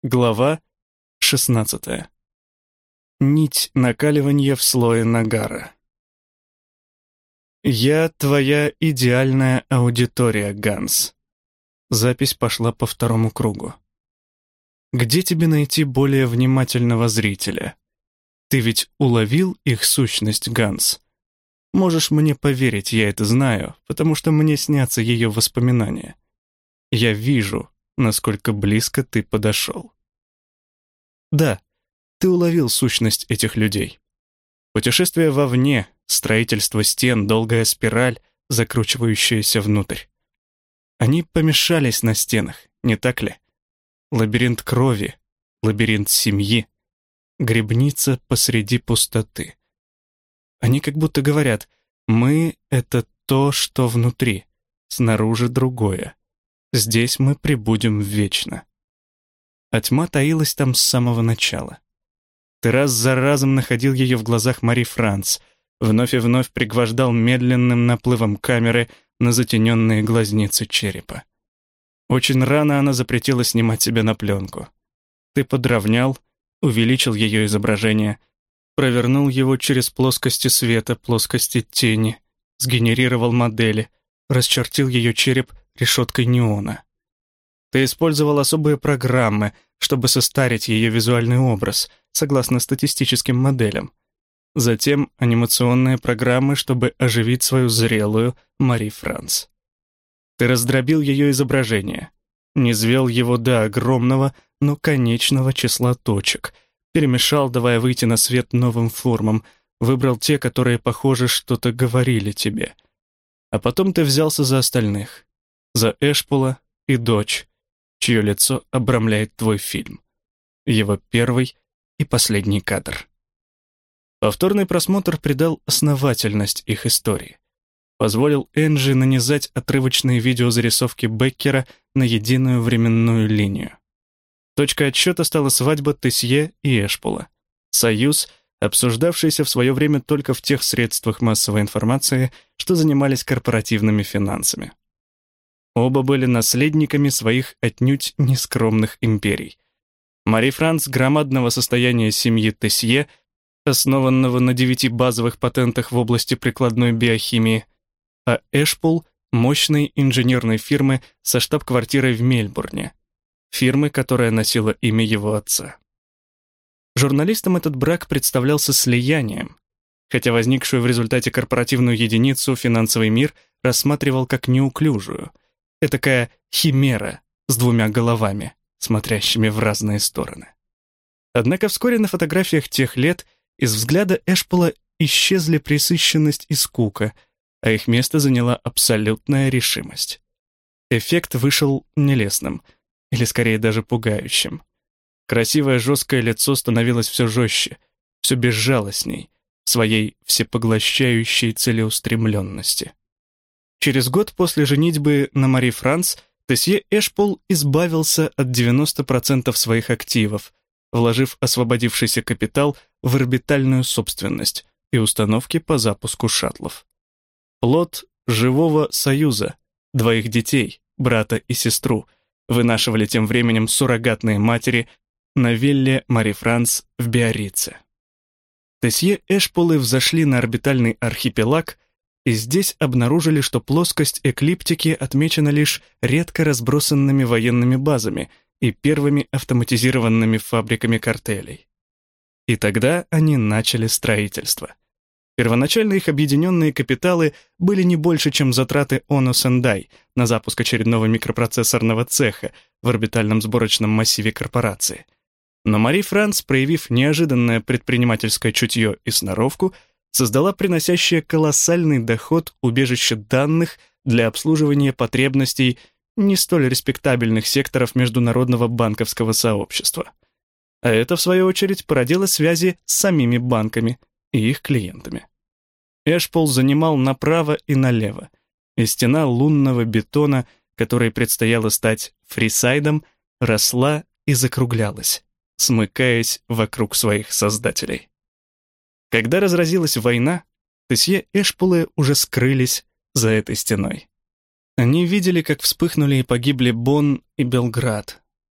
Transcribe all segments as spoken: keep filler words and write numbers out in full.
Глава шестнадцатая. Нить накаливания в слое нагара. «Я твоя идеальная аудитория, Ганс». Запись пошла по второму кругу. «Где тебе найти более внимательного зрителя? Ты ведь уловил их сущность, Ганс? Можешь мне поверить, я это знаю, потому что мне снятся ее воспоминания. Я вижу, насколько близко ты подошел». Да, ты уловил сущность этих людей. Путешествие вовне, строительство стен, долгая спираль, закручивающаяся внутрь. Они помешались на стенах, не так ли? Лабиринт крови, лабиринт семьи, гробница посреди пустоты. Они как будто говорят: мы — это то, что внутри, снаружи другое. Здесь мы пребудем вечно. А тьма таилась там с самого начала. Ты раз за разом находил ее в глазах Мари Франц, вновь и вновь пригвождал медленным наплывом камеры на затененные глазницы черепа. Очень рано она запретила снимать себя на пленку. Ты подровнял, увеличил ее изображение, провернул его через плоскости света, плоскости тени, сгенерировал модели, расчертил ее череп решеткой неона. Ты использовал особые программы, чтобы состарить ее визуальный образ, согласно статистическим моделям. Затем анимационные программы, чтобы оживить свою зрелую Мари Франц. Ты раздробил ее изображение, низвел его до огромного, но конечного числа точек, перемешал, давая выйти на свет новым формам, выбрал те, которые, похоже, что-то говорили тебе. А потом ты взялся за остальных, за Эшпола и дочь, чье лицо обрамляет твой фильм. Его первый и последний кадр. Повторный просмотр придал основательность их истории. Позволил Энджи нанизать отрывочные видеозарисовки Беккера на единую временную линию. Точкой отсчета стала свадьба Тесье и Эшпола. Союз, обсуждавшийся в свое время только в тех средствах массовой информации, что занимались корпоративными финансами. Оба были наследниками своих отнюдь нескромных империй. Мари Франц — громадного состояния семьи Тесье, основанного на девяти базовых патентах в области прикладной биохимии, а Эшпол — мощной инженерной фирмы со штаб-квартирой в Мельбурне, фирмы, которая носила имя его отца. Журналистам этот брак представлялся слиянием, хотя возникшую в результате корпоративную единицу финансовый мир рассматривал как неуклюжую, этакая химера с двумя головами, смотрящими в разные стороны. Однако вскоре на фотографиях тех лет из взгляда Эшпола исчезли пресыщенность и скука, а их место заняла абсолютная решимость. Эффект вышел нелестным, или скорее даже пугающим. Красивое жесткое лицо становилось все жестче, все безжалостней, в своей всепоглощающей целеустремленности. Через год после женитьбы на Мари Франц Тесье Эшпол избавился от девяноста процентов своих активов, вложив освободившийся капитал в орбитальную собственность и установки по запуску шаттлов. Плод живого союза, двоих детей, брата и сестру, вынашивали тем временем суррогатные матери на вилле Мари Франц в Биаррице. Тесье Эшполы взошли на орбитальный архипелаг и здесь обнаружили, что плоскость эклиптики отмечена лишь редко разбросанными военными базами и первыми автоматизированными фабриками картелей. И тогда они начали строительство. Первоначально их объединенные капиталы были не больше, чем затраты Оно Сендай на запуск очередного микропроцессорного цеха в орбитальном сборочном массиве корпорации. Но Мари Франц, проявив неожиданное предпринимательское чутье и сноровку, создала приносящее колоссальный доход убежище данных для обслуживания потребностей не столь респектабельных секторов международного банковского сообщества. А это, в свою очередь, породило связи с самими банками и их клиентами. Эшпол занимал направо и налево, и стена лунного бетона, которой предстояло стать фрисайдом, росла и закруглялась, смыкаясь вокруг своих создателей. Когда разразилась война, Тесье Эшполы уже скрылись за этой стеной. Они видели, как вспыхнули и погибли Бонн и Белград. С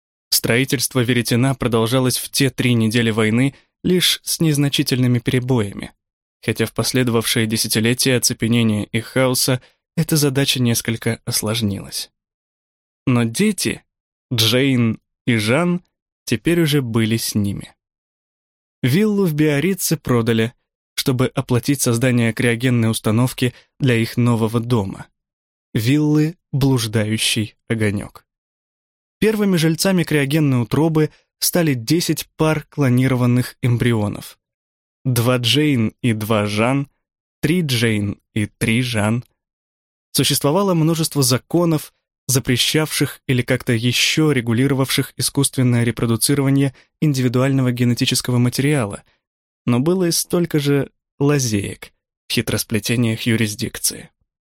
Строительство веретена продолжалось в те три недели войны лишь с незначительными перебоями, хотя в последовавшие десятилетия оцепенения и хаоса эта задача несколько осложнилась. Но дети, Джейн и Жан, теперь уже были с ними. Виллу в Биаррице продали, чтобы оплатить создание криогенной установки для их нового дома. Виллы «Блуждающий огонек». Первыми жильцами криогенной утробы стали десять пар клонированных эмбрионов. Два Джейн и два Жан, три Джейн и три Жан. Существовало множество законов, запрещавших или как-то еще регулировавших искусственное репродуцирование индивидуального генетического материала, но было и столько же лазеек в хитросплетениях юрисдикции.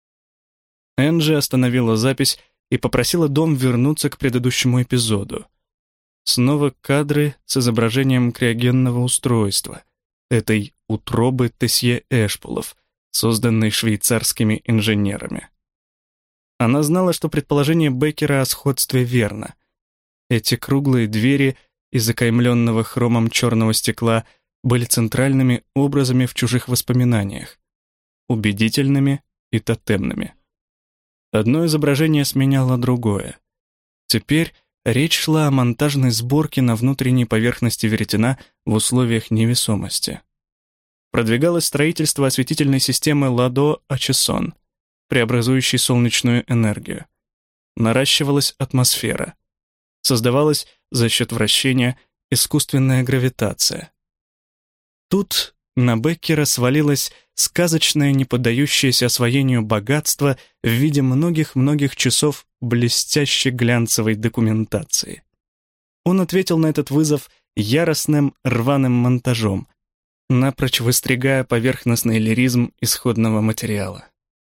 Энджи остановила запись и попросила дом вернуться к предыдущему эпизоду. Снова кадры с изображением криогенного устройства, этой утробы Тесье-Эшполов, созданной швейцарскими инженерами. Она знала, что предположение Беккера о сходстве верно. Эти круглые двери из окаймленного хромом черного стекла были центральными образами в чужих воспоминаниях, убедительными и тотемными. Одно изображение сменяло другое. Теперь речь шла о монтажной сборке на внутренней поверхности веретена в условиях невесомости. Продвигалось строительство осветительной системы Ладо-Ачессон, преобразующей солнечную энергию. Наращивалась атмосфера. Создавалась за счет вращения искусственная гравитация. Тут на Беккера свалилось сказочное, не поддающееся освоению богатство в виде многих-многих часов блестящей глянцевой документации. Он ответил на этот вызов яростным рваным монтажом, напрочь выстригая поверхностный лиризм исходного материала.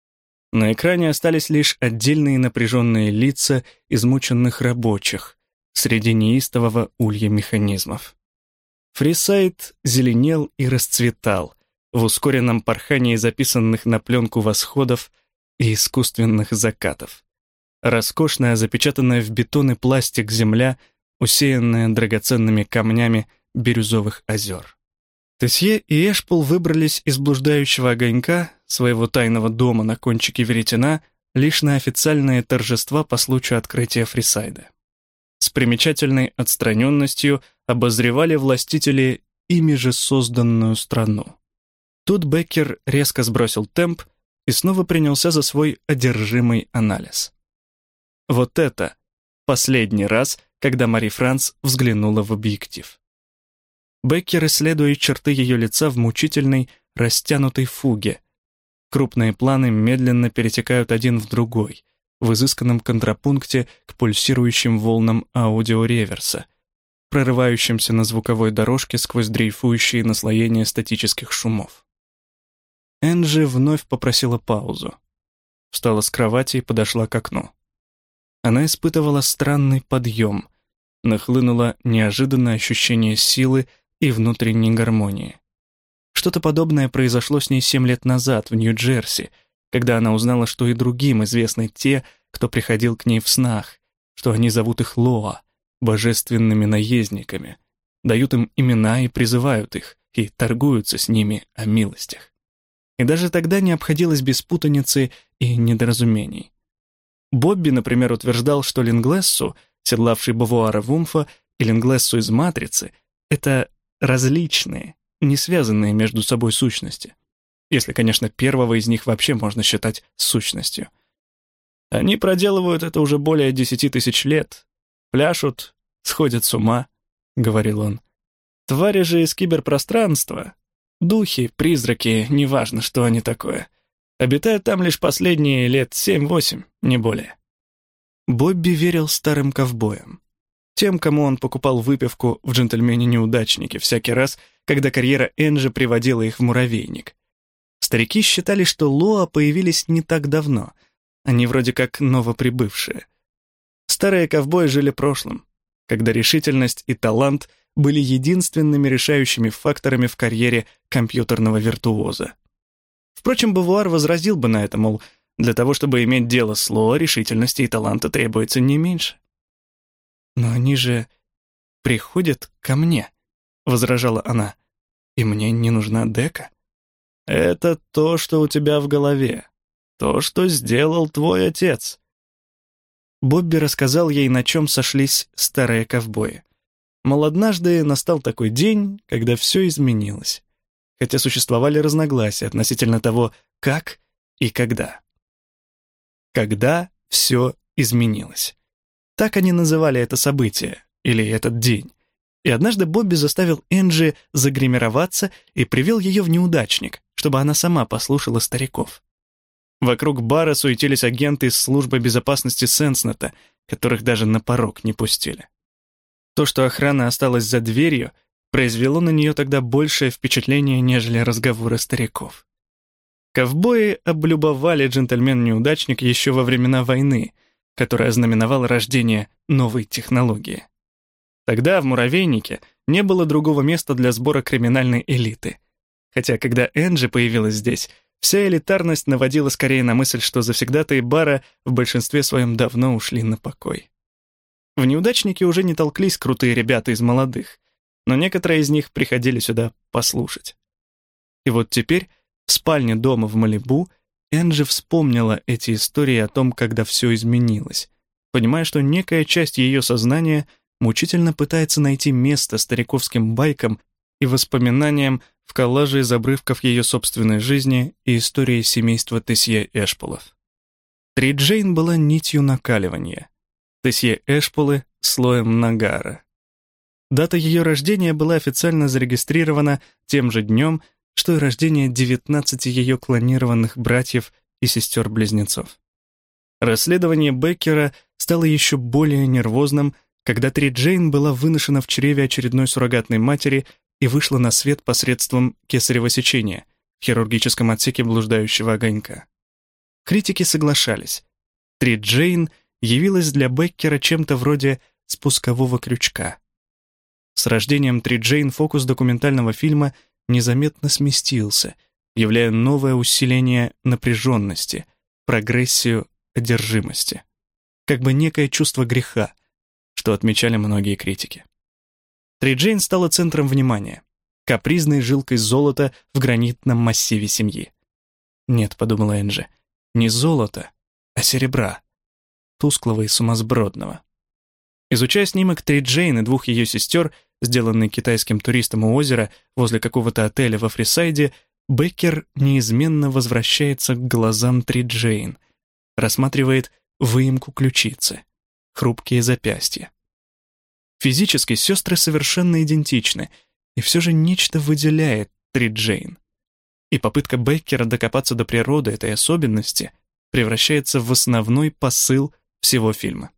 На экране остались лишь отдельные напряженные лица измученных рабочих среди неистового улья механизмов. Фрисайд зеленел и расцветал в ускоренном порхании записанных на пленку восходов и искусственных закатов. Роскошная, запечатанная в бетон и пластик земля, усеянная драгоценными камнями бирюзовых озер. Тесье и Эшпол выбрались из блуждающего огонька, своего тайного дома на кончике веретена, лишь на официальные торжества по случаю открытия Фрисайда. С примечательной отстраненностью обозревали властители ими же созданную страну. Тут Беккер резко сбросил темп и снова принялся за свой одержимый анализ. Вот это последний раз, когда Мари Франц взглянула в объектив. Беккер исследует черты ее лица в мучительной, растянутой фуге. Крупные планы медленно перетекают один в другой, в изысканном контрапункте к пульсирующим волнам аудиореверса, прорывающимся на звуковой дорожке сквозь дрейфующие наслоения статических шумов. Энджи вновь попросила паузу. Встала с кровати и подошла к окну. Она испытывала странный подъем, нахлынуло неожиданное ощущение силы и внутренней гармонии. Что-то подобное произошло с ней семь лет назад в Нью-Джерси, когда она узнала, что и другим известны те, кто приходил к ней в снах, что они зовут их Лоа, божественными наездниками, дают им имена и призывают их, и торгуются с ними о милостях. И даже тогда не обходилось без путаницы и недоразумений. Бобби, например, утверждал, что Линглессу, седлавший Бавуара Вумфа, и Линглессу из «Матрицы» — это различные, не связанные между собой сущности, если, конечно, первого из них вообще можно считать сущностью. Они проделывают это уже более десяти тысяч лет, пляшут, сходят с ума, — говорил он. Твари же из киберпространства, духи, призраки, неважно, что они такое, обитают там лишь последние лет семь-восемь, не более. Бобби верил старым ковбоям, тем, кому он покупал выпивку в «Джентльмене-неудачнике» всякий раз, когда карьера Энджи приводила их в муравейник. Старики считали, что Лоа появились не так давно, они вроде как новоприбывшие. Старые ковбои жили прошлым, когда решительность и талант были единственными решающими факторами в карьере компьютерного виртуоза. Впрочем, Бавуар возразил бы на это, мол, для того, чтобы иметь дело с Лоа, решительности и таланта требуется не меньше. Но они же приходит ко мне», — возражала она. «И мне не нужна дека». «Это то, что у тебя в голове. То, что сделал твой отец». Бобби рассказал ей, на чем сошлись старые ковбои. Мол, однажды настал такой день, когда все изменилось, хотя существовали разногласия относительно того, как и когда. Когда все изменилось. Так они называли это событие, или этот день. И однажды Бобби заставил Энджи загримироваться и привел ее в неудачник, чтобы она сама послушала стариков. Вокруг бара суетились агенты из службы безопасности Сенснета, которых даже на порог не пустили. То, что охрана осталась за дверью, произвело на нее тогда большее впечатление, нежели разговоры стариков. Ковбои облюбовали джентльмен-неудачник еще во времена войны, которая знаменовала рождение новой технологии. Тогда в Муравейнике не было другого места для сбора криминальной элиты. Хотя, когда Энджи появилась здесь, вся элитарность наводила скорее на мысль, что завсегдатаи бара в большинстве своем давно ушли на покой. В неудачнике уже не толклись крутые ребята из молодых, но некоторые из них приходили сюда послушать. И вот теперь, в спальне дома в Малибу, Энджи вспомнила эти истории о том, когда все изменилось, понимая, что некая часть ее сознания мучительно пытается найти место стариковским байкам и воспоминаниям в коллаже из обрывков ее собственной жизни и истории семейства Тесье Эшполов. Три Джейн была нитью накаливания, Тесье Эшполы — слоем нагара. Дата ее рождения была официально зарегистрирована тем же днем, что и рождение девятнадцати ее клонированных братьев и сестер-близнецов. Расследование Беккера стало еще более нервозным, когда Три Джейн была выношена в чреве очередной суррогатной матери и вышла на свет посредством кесарево сечения в хирургическом отсеке блуждающего огонька. Критики соглашались. Три Джейн явилась для Беккера чем-то вроде спускового крючка. С рождением Три Джейн фокус документального фильма незаметно сместился, являя новое усиление напряженности, прогрессию одержимости, как бы некое чувство греха, что отмечали многие критики. Три Джейн стала центром внимания, капризной жилкой золота в гранитном массиве семьи. «Нет», — подумала Энджи, — «не золота, а серебра, тусклого и сумасбродного». Изучая снимок Три Джейн и двух ее сестер, сделанный китайским туристом у озера возле какого-то отеля во Фрисайде, Беккер неизменно возвращается к глазам Три Джейн, рассматривает выемку ключицы, хрупкие запястья. Физически сестры совершенно идентичны, и все же нечто выделяет Три Джейн. И попытка Беккера докопаться до природы этой особенности превращается в основной посыл всего фильма.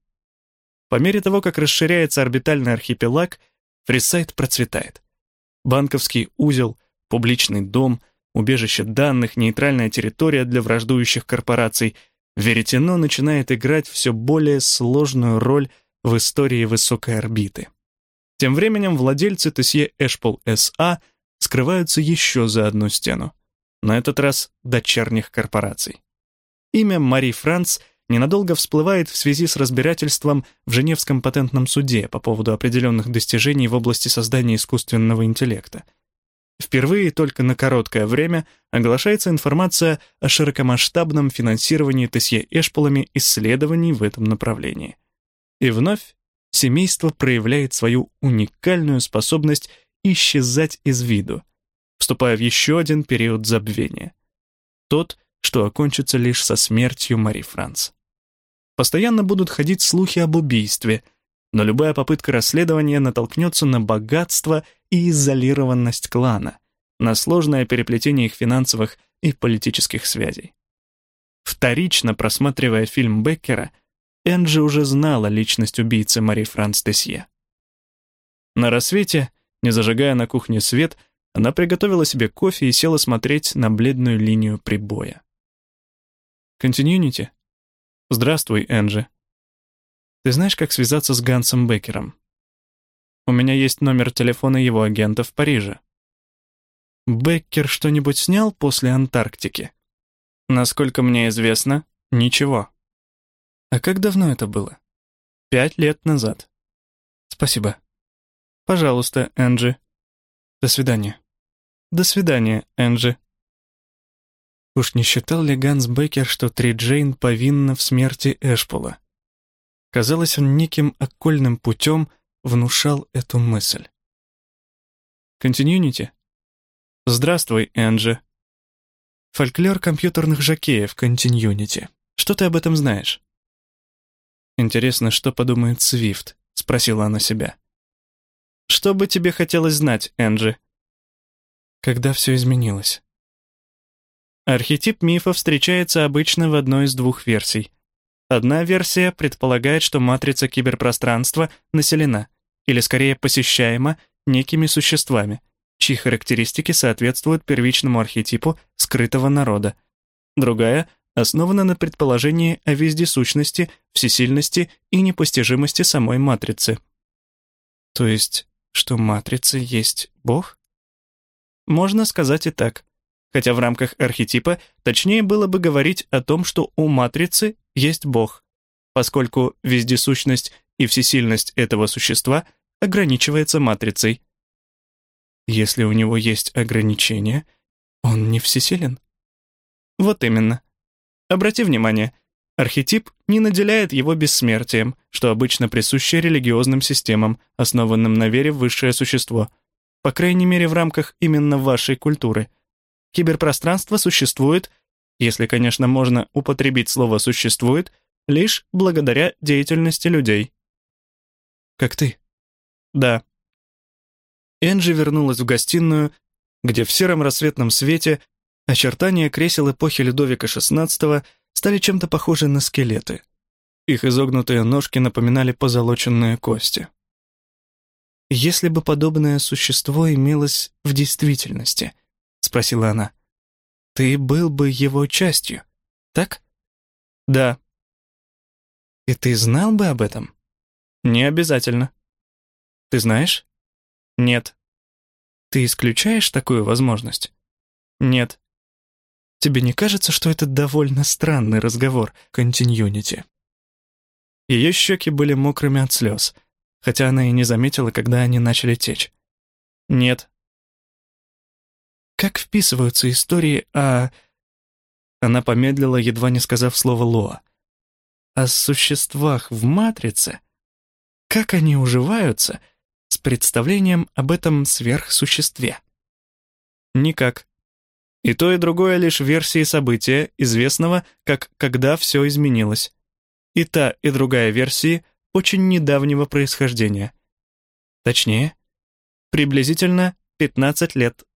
По мере того, как расширяется орбитальный архипелаг, Фрисайд процветает. Банковский узел, публичный дом, убежище данных, нейтральная территория для враждующих корпораций. Веретено начинает играть все более сложную роль в истории высокой орбиты. Тем временем владельцы Тесье Эшпол эс а скрываются еще за одну стену, на этот раз дочерних корпораций. Имя Мари Франц ненадолго всплывает в связи с разбирательством в Женевском патентном суде по поводу определенных достижений в области создания искусственного интеллекта. Впервые только на короткое время оглашается информация о широкомасштабном финансировании Тесье Эшполами исследований в этом направлении. И вновь семейство проявляет свою уникальную способность исчезать из виду, вступая в еще один период забвения. Тот, что окончится лишь со смертью Мари Франц. Постоянно будут ходить слухи об убийстве, но любая попытка расследования натолкнется на богатство и изолированность клана, на сложное переплетение их финансовых и политических связей. Вторично просматривая фильм Беккера, Энджи уже знала личность убийцы Мари Франц Тесье. На рассвете, не зажигая на кухне свет, она приготовила себе кофе и села смотреть на бледную линию прибоя. «Континьюнити? Здравствуй, Энджи. Ты знаешь, как связаться с Гансом Беккером? У меня есть номер телефона его агента в Париже. Беккер что-нибудь снял после Антарктики? Насколько мне известно, ничего. А как давно это было? Пять лет назад. Спасибо. Пожалуйста, Энджи. До свидания. До свидания, Энджи. Уж не считал ли Ганс Беккер, что Три Джейн повинна в смерти Эшпола? Казалось, он неким оккольным путем внушал эту мысль. Континьюнити? Здравствуй, Энджи. Фольклор компьютерных жокеев Континьюнити. Что ты об этом знаешь? Интересно, что подумает Свифт, спросила она себя. Что бы тебе хотелось знать, Энджи? Когда все изменилось? Архетип мифа встречается обычно в одной из двух версий. Одна версия предполагает, что матрица киберпространства населена, или скорее посещаема, некими существами, чьи характеристики соответствуют первичному архетипу скрытого народа. Другая основана на предположении о вездесущности, всесильности и непостижимости самой матрицы. То есть, что матрица есть Бог? Можно сказать и так. Хотя в рамках архетипа точнее было бы говорить о том, что у матрицы есть Бог, поскольку вездесущность и всесильность этого существа ограничивается матрицей. Если у него есть ограничения, он не всесилен. Вот именно. Обрати внимание, архетип не наделяет его бессмертием, что обычно присуще религиозным системам, основанным на вере в высшее существо, по крайней мере в рамках именно вашей культуры. Киберпространство существует, если, конечно, можно употребить слово «существует», лишь благодаря деятельности людей. Как ты? Да. Энджи вернулась в гостиную, где в сером рассветном свете очертания кресел эпохи Людовика шестнадцатого стали чем-то похожи на скелеты. Их изогнутые ножки напоминали позолоченные кости. «Если бы подобное существо имелось в действительности», — спросила она, — «ты был бы его частью, так?» «Да». «И ты знал бы об этом?» «Не обязательно». «Ты знаешь?» «Нет». «Ты исключаешь такую возможность?» «Нет». «Тебе не кажется, что это довольно странный разговор, континьюнити?» Ее щеки были мокрыми от слез, хотя она и не заметила, когда они начали течь. «Нет». «Как вписываются истории о...» Она помедлила, едва не сказав слово «лоа». «О существах в матрице? Как они уживаются с представлением об этом сверхсуществе?» «Никак. И то, и другое лишь версии события, известного как «когда все изменилось». И та, и другая версии очень недавнего происхождения. Точнее, приблизительно пятнадцать лет